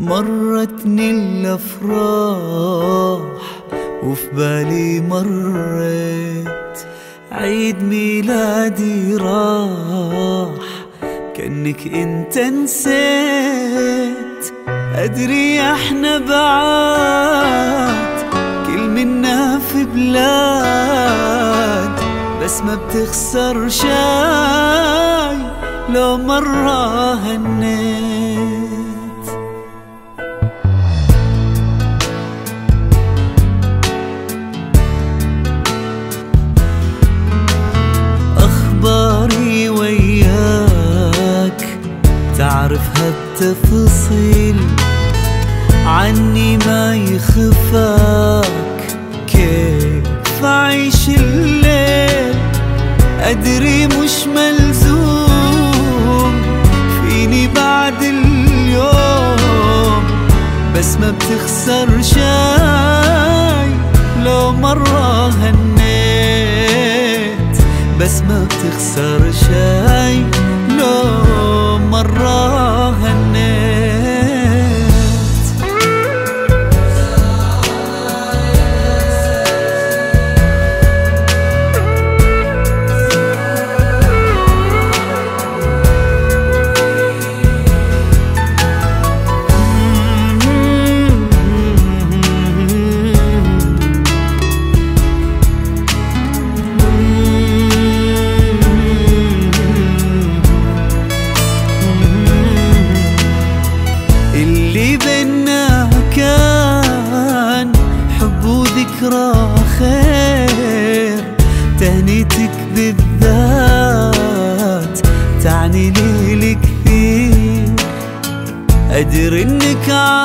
مرتني الأفراح وفي بالي مريت عيد ميلادي راح كأنك انت نسيت. أدري احنا بعاد كل منا في بلاد، بس ما بتخسر شاي لو مرة هنيت. أخباري وياك تعرفها التفاصيل، عني ما يخفاك كيف أعيش الليل. أدري مش ملزوم فيني بعد اليوم، بس ما بتخسر شاي لو مرة هنيت، بس ما بتخسر شاي لو مرة هنيت. ذكرى خير تهنيتك بالذات تعني لي كثير. أدري إنك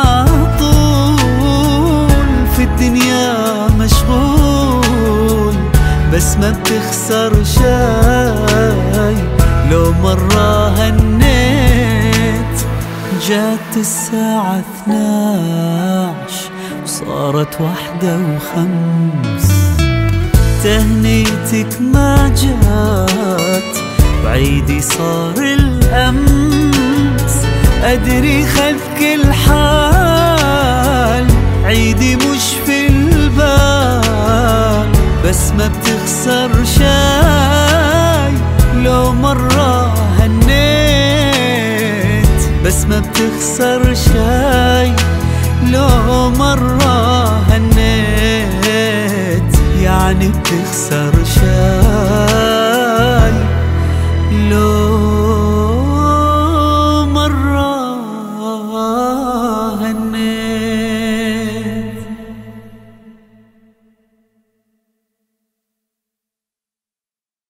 عطول في الدنيا مشغول، بس ما بتخسر شاي لو مرة هنيت. جات الساعة 12 وصارت 1:05، تهنيتك ما جات وعيدي صار الأمس. أدري خذ كل حال عيدي مش في البال، بس ما بتخسر شاي لو مرة هنيت، بس ما بتخسر شاي لو مرة هنيت، يعني بتخسر شاي.